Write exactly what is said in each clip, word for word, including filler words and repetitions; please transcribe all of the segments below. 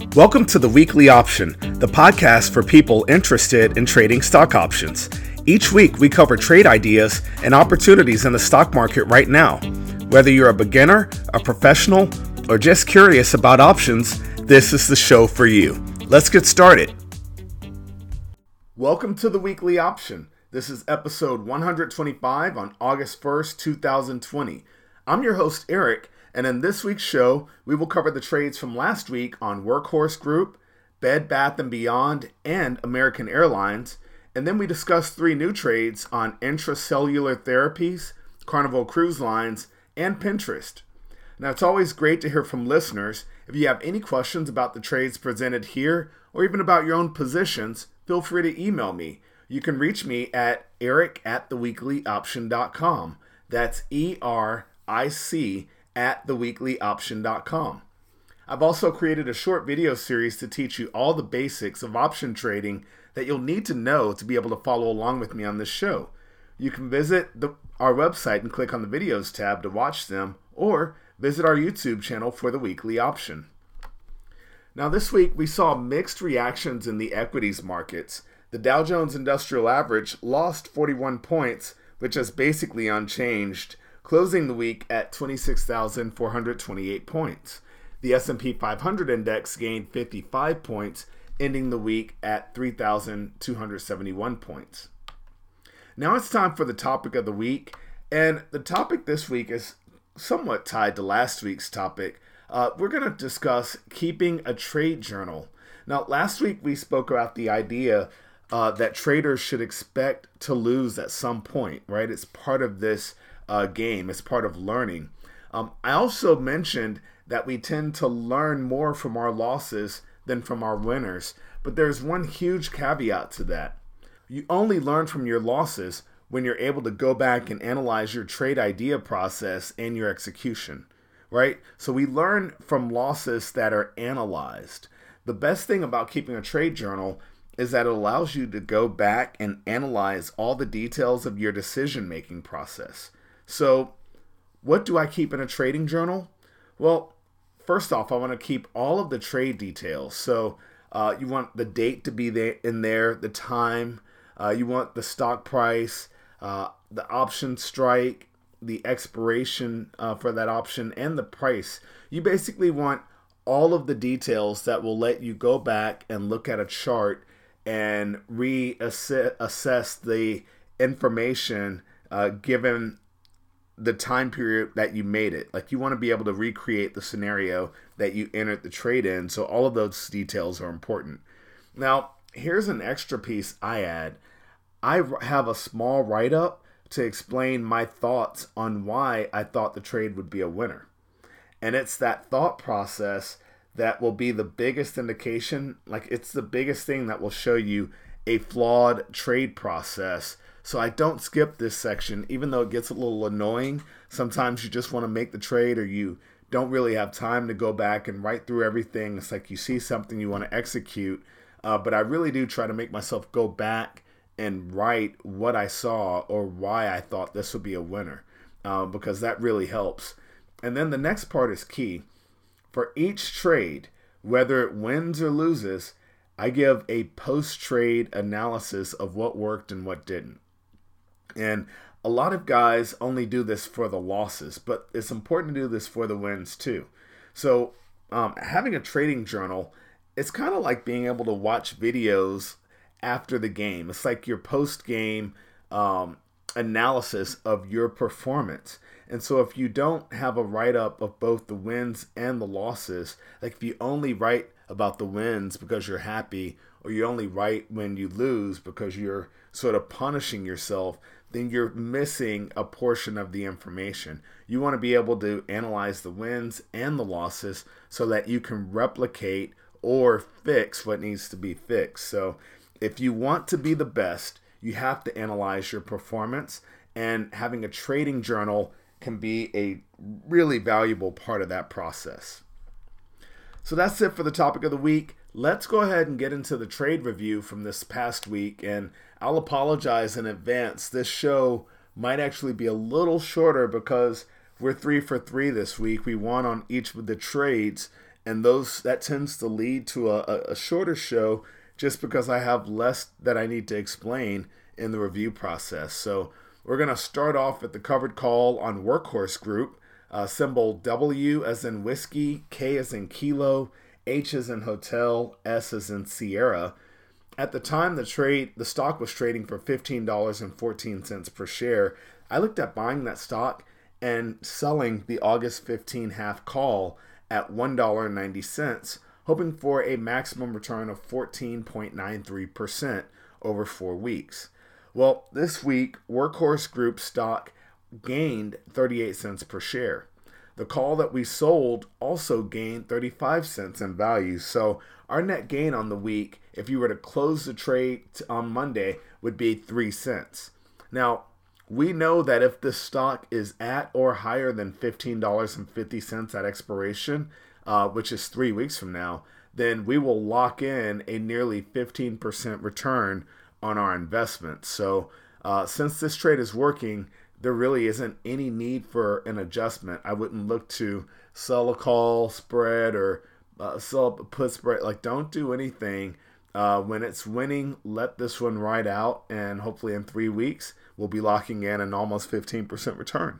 Welcome to the Weekly Option, the podcast for people interested in trading stock options. Each week, we cover trade ideas and opportunities in the stock market right now. Whether you're a beginner, a professional, or just curious about options, this is the show for you. Let's get started. Welcome to the Weekly Option. This is episode one hundred twenty-five on August first, two thousand twenty. I'm your host, Eric, and in this week's show, we will cover the trades from last week on Workhorse Group, Bed Bath and Beyond, and American Airlines. And then we discuss three new trades on Intracellular Therapies, Carnival Cruise Lines, and Pinterest. Now, it's always great to hear from listeners. If you have any questions about the trades presented here, or even about your own positions, feel free to email me. You can reach me at eric at the weekly option dot com. That's E R I C at the weekly option dot com. I've also created a short video series to teach you all the basics of option trading that you'll need to know to be able to follow along with me on this show. You can visit the, our website and click on the videos tab to watch them, or visit our YouTube channel for the Weekly Option. Now this week we saw mixed reactions in the equities markets. The Dow Jones Industrial Average lost forty-one points, which is basically unchanged, closing the week at twenty-six thousand four hundred twenty-eight points. The S and P five hundred index gained fifty-five points, ending the week at three thousand two hundred seventy-one points. Now it's time for the topic of the week, and the topic this week is somewhat tied to last week's topic. Uh, we're going to discuss keeping a trade journal. Now, last week we spoke about the idea uh, that traders should expect to lose at some point, right? It's part of this uh, game. It's part of learning. Um, I also mentioned that we tend to learn more from our losses than from our winners. But there's one huge caveat to that. You only learn from your losses when you're able to go back and analyze your trade idea process and your execution, right? So we learn from losses that are analyzed. The best thing about keeping a trade journal is that it allows you to go back and analyze all the details of your decision-making process. So what do I keep in a trading journal? Well, first off, I want to keep all of the trade details. So uh, you want the date to be there in there, the time, uh, you want the stock price, uh, the option strike, the expiration uh, for that option, and the price. You basically want all of the details that will let you go back and look at a chart and reassess the information uh, given the time period that you made it. Like, you want to be able to recreate the scenario that you entered the trade in. So all of those details are important. Now, here's an extra piece I add. I have a small write-up to explain my thoughts on why I thought the trade would be a winner. And it's that thought process that will be the biggest indication. Like, it's the biggest thing that will show you a flawed trade process. So I don't skip this section, even though it gets a little annoying. Sometimes you just want to make the trade, or you don't really have time to go back and write through everything. It's like you see something you want to execute. Uh, but I really do try to make myself go back and write what I saw or why I thought this would be a winner, uh, because that really helps. And then the next part is key. For each trade, whether it wins or loses, I give a post-trade analysis of what worked and what didn't. And a lot of guys only do this for the losses, but it's important to do this for the wins too. So um, having a trading journal, it's kind of like being able to watch videos after the game. It's like your post-game um, analysis of your performance. And so if you don't have a write-up of both the wins and the losses, like if you only write about the wins because you're happy, or you only write when you lose because you're sort of punishing yourself, then you're missing a portion of the information. You want to be able to analyze the wins and the losses so that you can replicate or fix what needs to be fixed. So if you want to be the best, you have to analyze your performance, and having a trading journal can be a really valuable part of that process. So that's it for the topic of the week. Let's go ahead and get into the trade review from this past week, and I'll apologize in advance. This show might actually be a little shorter because we're three for three this week. We won on each of the trades, and those that tends to lead to a, a, a shorter show just because I have less that I need to explain in the review process. So we're going to start off with the covered call on Workhorse Group, uh, symbol W as in whiskey, K as in kilo, H as in hotel, S as in Sierra. At the time the trade, the stock was trading for fifteen dollars and fourteen cents per share. I looked at buying that stock and selling the August fifteenth half call at one dollar and ninety cents, hoping for a maximum return of fourteen point nine three percent over four weeks. Well, this week, Workhorse Group stock gained thirty-eight cents per share. The call that we sold also gained thirty-five cents in value. So our net gain on the week, if you were to close the trade on Monday, would be three cents. Now, we know that if this stock is at or higher than fifteen dollars and fifty cents at expiration, uh, which is three weeks from now, then we will lock in a nearly fifteen percent return on our investment. So uh, since this trade is working, there really isn't any need for an adjustment. I wouldn't look to sell a call spread or uh, sell a put spread. Like, don't do anything. Uh, when it's winning, let this one ride out, and hopefully in three weeks, we'll be locking in an almost fifteen percent return.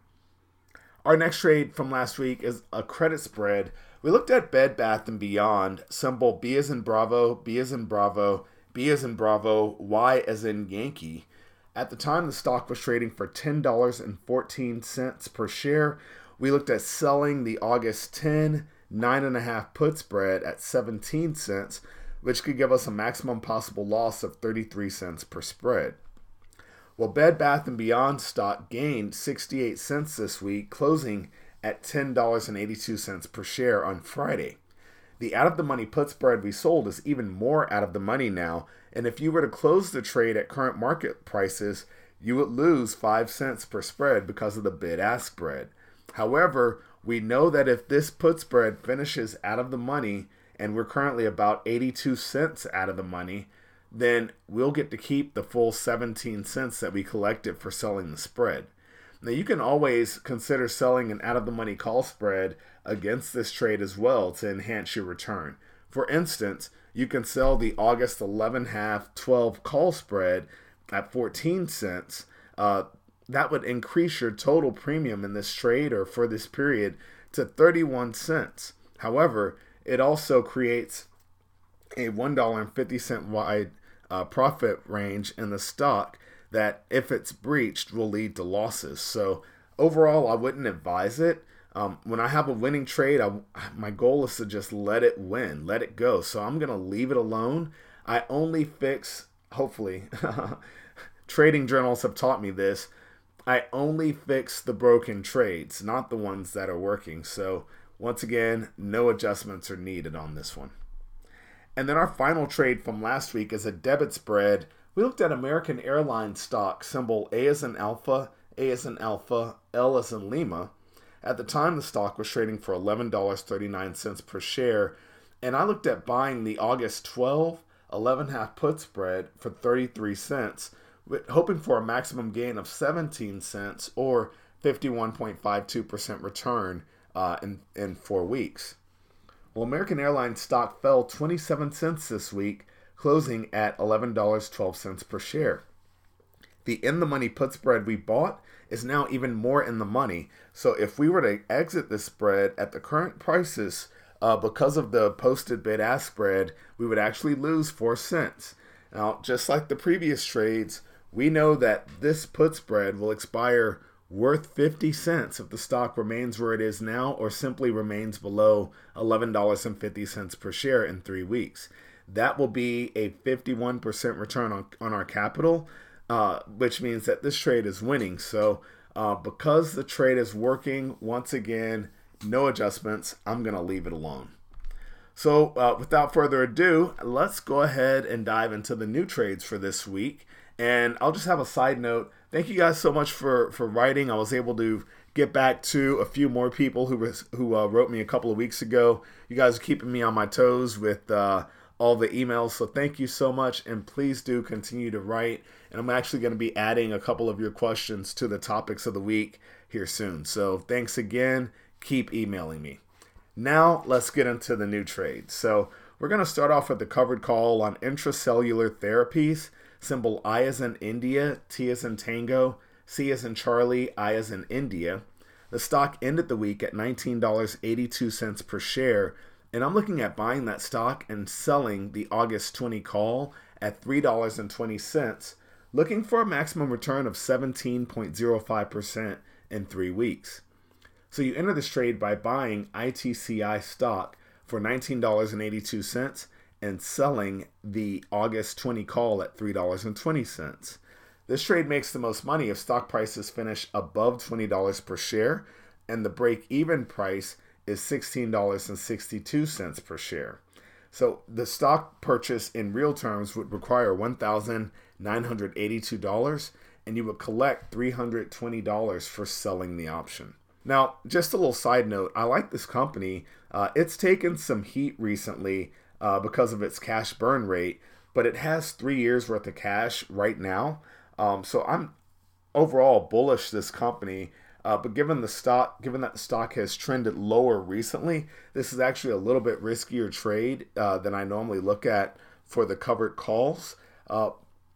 Our next trade from last week is a credit spread. We looked at Bed Bath and Beyond, symbol B as in Bravo, B as in Bravo, B as in Bravo, Y as in Yankee. At the time, the stock was trading for ten dollars and fourteen cents per share. We looked at selling the August tenth nine and a half put spread at seventeen cents, which could give us a maximum possible loss of thirty-three cents per spread. Well, Bed Bath and Beyond stock gained sixty-eight cents this week, closing at ten dollars and eighty-two cents per share on Friday. The out-of-the-money put spread we sold is even more out of the money now, and if you were to close the trade at current market prices, you would lose five cents per spread because of the bid-ask spread. However, we know that if this put spread finishes out of the money, and we're currently about eighty-two cents out of the money, then we'll get to keep the full seventeen cents that we collected for selling the spread. Now, you can always consider selling an out-of-the-money call spread against this trade as well to enhance your return. For instance, you can sell the August eleventh half twelve call spread at fourteen cents. Uh, that would increase your total premium in this trade or for this period to thirty-one cents. However, it also creates a one dollar and fifty cents wide uh, profit range in the stock that, if it's breached, will lead to losses. So overall, I wouldn't advise it. Um, when I have a winning trade, I, my goal is to just let it win, let it go. So I'm going to leave it alone. I only fix, hopefully, trading journals have taught me this, I only fix the broken trades, not the ones that are working. So once again, no adjustments are needed on this one. And then our final trade from last week is a debit spread. We looked at American Airlines stock, symbol A as in Alpha, A as in Alpha, L as in Lima. At the time, the stock was trading for eleven dollars and thirty-nine cents per share, and I looked at buying the August twelfth eleven half put spread for thirty-three cents, hoping for a maximum gain of seventeen cents or fifty-one point five two percent return uh, in, in four weeks. Well, American Airlines stock fell twenty-seven cents this week, closing at eleven dollars and twelve cents per share. The in-the-money put spread we bought is now even more in the money. So if we were to exit this spread at the current prices, uh, because of the posted bid-ask spread, we would actually lose four cents. Now, just like the previous trades, we know that this put spread will expire worth fifty cents if the stock remains where it is now or simply remains below eleven dollars and fifty cents per share in three weeks. That will be a fifty-one percent return on, on our capital, uh, which means that this trade is winning. So uh, because the trade is working, once again, no adjustments, I'm going to leave it alone. So uh, without further ado, let's go ahead and dive into the new trades for this week. And I'll just have a side note. Thank you guys so much for, for writing. I was able to get back to a few more people who was, who uh, wrote me a couple of weeks ago. You guys are keeping me on my toes with uh, all the emails. So thank you so much. And please do continue to write. And I'm actually going to be adding a couple of your questions to the topics of the week here soon. So thanks again. Keep emailing me. Now let's get into the new trades. So we're going to start off with the covered call on Intra-Cellular Therapies, symbol I as in India, T as in Tango, C as in Charlie, I as in India. The stock ended the week at nineteen dollars and eighty-two cents per share, and I'm looking at buying that stock and selling the August twentieth call at three dollars and twenty cents, looking for a maximum return of seventeen point zero five percent in three weeks. So you enter this trade by buying I T C I stock for nineteen dollars and eighty-two cents and selling the August twentieth call at three dollars and twenty cents. This trade makes the most money if stock prices finish above twenty dollars per share, and the break-even price is sixteen dollars and sixty-two cents per share. So the stock purchase in real terms would require one thousand nine hundred eighty-two dollars, and you would collect three hundred twenty dollars for selling the option. Now, just a little side note, I like this company. Uh, it's taken some heat recently uh, because of its cash burn rate, but it has three years worth of cash right now. Um, so I'm overall bullish this company, uh, but given the stock, given that the stock has trended lower recently, this is actually a little bit riskier trade uh, than I normally look at for the covered calls. Uh,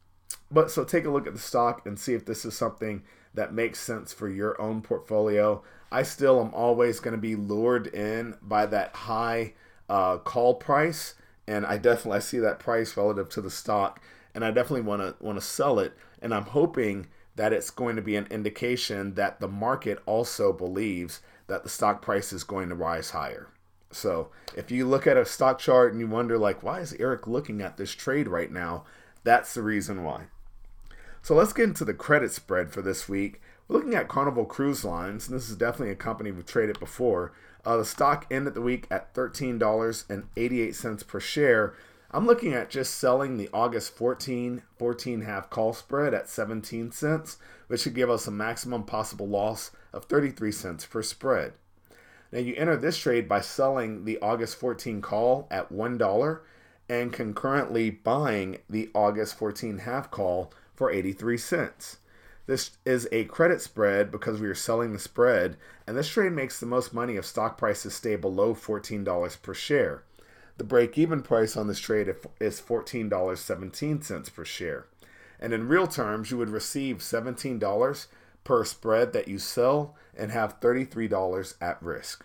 but so take a look at the stock and see if this is something that makes sense for your own portfolio. I still am always going to be lured in by that high uh, call price, and I definitely I see that price relative to the stock, and I definitely want to want to sell it. And I'm hoping that it's going to be an indication that the market also believes that the stock price is going to rise higher. So if you look at a stock chart and you wonder, like, why is Eric looking at this trade right now? That's the reason why. So let's get into the credit spread for this week. We're looking at Carnival Cruise Lines, and this is definitely a company we've traded before. Uh, the stock ended the week at thirteen dollars and eighty-eight cents per share. I'm looking at just selling the August fourteenth, fourteen half call spread at seventeen cents, which should give us a maximum possible loss of thirty-three cents per spread. Now you enter this trade by selling the August fourteenth call at one dollar and concurrently buying the August fourteenth half call for eighty-three cents. This is a credit spread because we are selling the spread, and this trade makes the most money if stock prices stay below fourteen dollars per share. The break-even price on this trade is fourteen dollars and seventeen cents per share. And in real terms, you would receive seventeen dollars per spread that you sell and have thirty-three dollars at risk.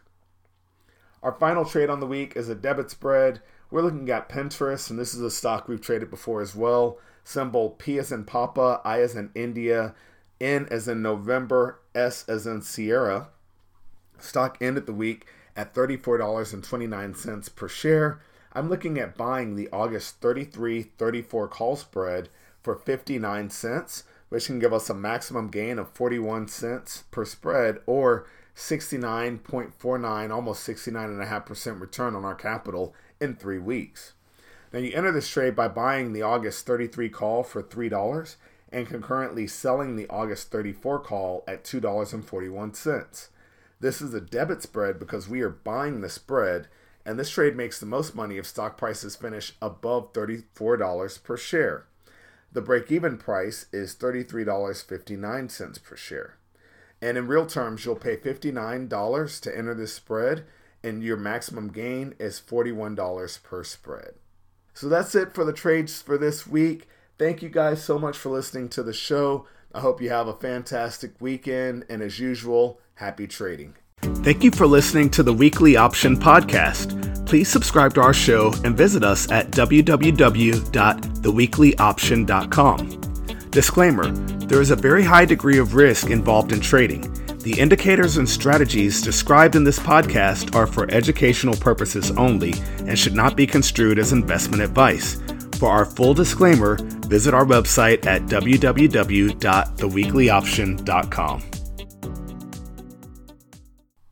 Our final trade on the week is a debit spread. We're looking at Pinterest, and this is a stock we've traded before as well. Symbol P as in Papa, I as in India, N as in November, S as in Sierra. Stock ended the week at thirty-four dollars and twenty-nine cents per share. I'm looking at buying the August thirty-three thirty-four call spread for fifty-nine cents, which can give us a maximum gain of forty-one cents per spread, or sixty-nine point four nine, almost sixty-nine point five percent return on our capital in three weeks. Now you enter this trade by buying the August thirty-three call for three dollars and concurrently selling the August thirty-four call at two dollars and forty-one cents. This is a debit spread because we are buying the spread, and this trade makes the most money if stock prices finish above thirty-four dollars per share. The break-even price is thirty-three dollars and fifty-nine cents per share. And in real terms, you'll pay fifty-nine dollars to enter this spread, and your maximum gain is forty-one dollars per spread. So that's it for the trades for this week. Thank you guys so much for listening to the show. I hope you have a fantastic weekend, and as usual, happy trading. Thank you for listening to the Weekly Option Podcast. Please subscribe to our show and visit us at w w w dot the weekly option dot com. Disclaimer: there is a very high degree of risk involved in trading. The indicators and strategies described in this podcast are for educational purposes only and should not be construed as investment advice. For our full disclaimer, visit our website at w w w dot the weekly option dot com.